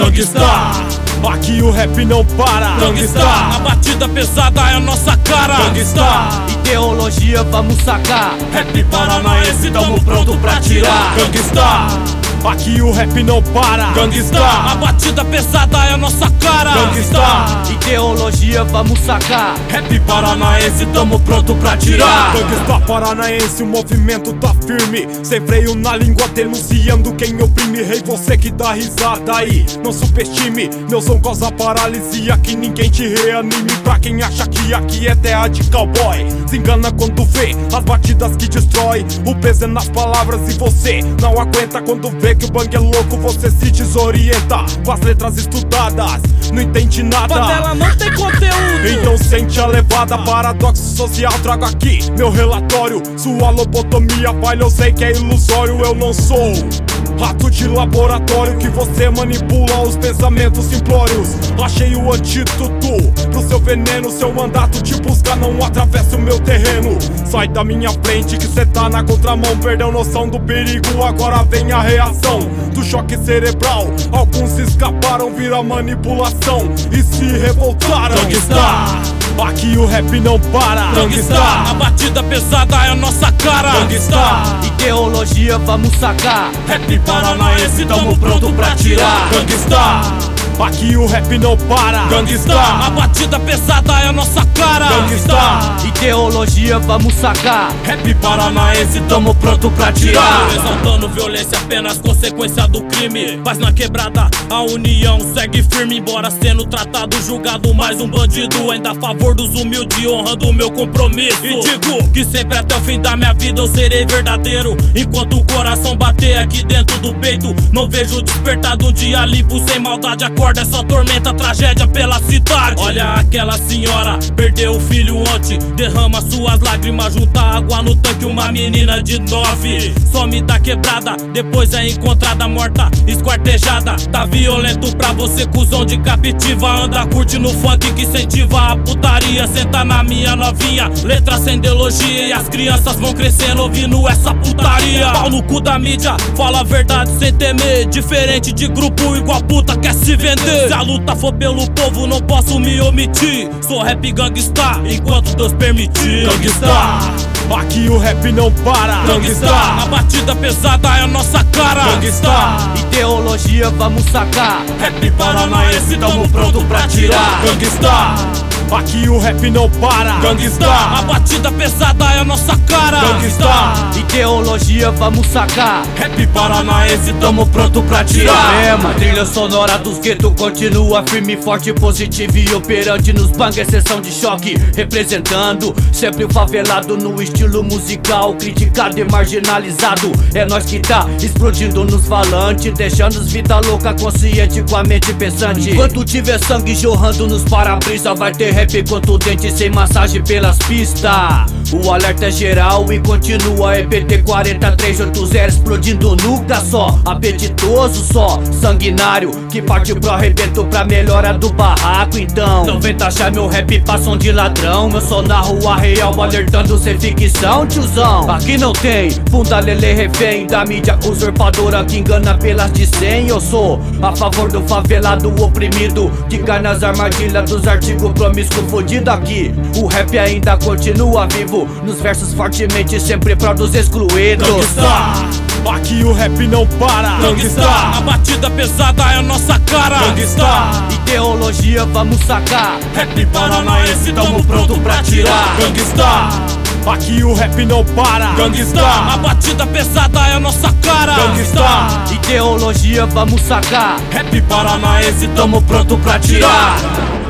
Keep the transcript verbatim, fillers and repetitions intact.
Gangsta, aqui o rap não para. Gangsta, a batida pesada é a nossa cara. Gangsta, ideologia vamos sacar. Rap paranaense, tamo pronto pra tirar. Gangsta, aqui o rap não para. Gangsta, a batida pesada é a nossa cara. Gangsta, ideologia vamos sacar. Rap paranaense, tamo pronto pra tirar. Gangsta paranaense, o movimento tá firme, sem freio na língua, denunciando quem oprime. Rei, você que dá risada aí, não subestime. Meu som causa paralisia, que ninguém te reanime. Pra quem acha que aqui é terra de cowboy, se engana quando vê as batidas que destrói. O peso é nas palavras e você não aguenta quando vê que o bang é louco, você se desorienta. Com as letras estudadas, não entende nada. Favela não tem conteúdo, então sente a levada. Paradoxo social, trago aqui meu relatório. Sua lobotomia falha, eu sei que é ilusório. Eu não sou rato de laboratório que você manipula os pensamentos simplórios. Achei o antídoto pro seu veneno. Seu mandato de busca não atravessa o meu terreno. Sai da minha frente que cê tá na contramão. Perdeu noção do perigo, agora vem a reação do choque cerebral. Alguns escaparam, vira manipulação e se revoltaram. Gangsta, aqui o rap não para. Gangsta, a batida pesada é a nossa cara. Gangsta, ideologia vamos sacar. Rap paranaense, tamo pronto pra tirar. Gangsta, aqui o rap não para. Gangsta, a batida pesada é a nossa cara. Gangsta, ideologia vamos sacar. Rap paranaense, tamo pronto pra tirar. Exaltando violência, apenas consequência do crime. Mas na quebrada a união segue firme. Embora sendo tratado, julgado mais um bandido, ainda a favor dos humildes, honrando o meu compromisso. E digo que sempre até o fim da minha vida eu serei verdadeiro. Enquanto o coração bater aqui dentro do peito, não vejo despertar de um dia limpo sem maldade. Acorda essa tormenta, tragédia pela cidade. Olha aquela senhora, perdeu o filho ontem, derrama suas lágrimas, junta água no tanque. Uma menina de nove some da quebrada, depois é encontrada morta, esquartejada. Tá violento pra você, cuzão de captiva. Anda curtindo funk que incentiva a putaria. Senta na minha novinha, letra sem ideologia, e as crianças vão crescendo ouvindo essa putaria. Pau no cu da mídia, fala a verdade sem temer. Diferente de grupo igual puta quer se vender. Se a luta for pelo povo, não posso me omitir. Sou rap gangsta, enquanto Deus permitir. Gangsta, aqui o rap não para. Gangsta, a batida pesada é a nossa cara. Gangsta, ideologia vamos sacar. Rap paranaense, tamo pronto pra tirar. Gangsta, aqui o rap não para. Gangsta, a batida pesada é a nossa cara. Gangsta, ideologia vamos sacar. Rap paranaense, tamo pronto pra tirar. É, a trilha sonora dos guetos continua firme, forte, positivo e operante nos bang, exceção de choque. Representando sempre o favelado no estilo musical, criticado e marginalizado. É nós que tá explodindo nos falantes, deixando os vida louca consciente com a mente pensante. Enquanto tiver sangue jorrando nos para-brisa, vai ter rap contundente sem massagem pelas pistas. O alerta é geral e continua. E P T quarenta e três oitenta explodindo nunca só. Apetitoso só, sanguinário, que parte pro arrebento pra melhora do barraco. Então não vem taxar meu rap pra som de ladrão. Eu sou na rua real alertando sem ficção, tiozão. Aqui não tem bunda lelê refém da mídia usurpadora que engana pelas de cem. Eu sou a favor do favelado oprimido, que cai nas armadilhas dos artigos promíscuo fudido. Aqui o rap ainda continua vivo, nos versos fortemente sempre pró dos excluídos. Gangsta, aqui o rap não para. Gangsta, a batida pesada é a nossa cara. Gangsta, ideologia vamos sacar. Rap paranaense, tamo pronto pra tirar. Gangsta, aqui o rap não para. Gangsta, a batida pesada é a nossa cara. Gangsta, ideologia vamos sacar. Rap paranaense, tamo pronto pra tirar.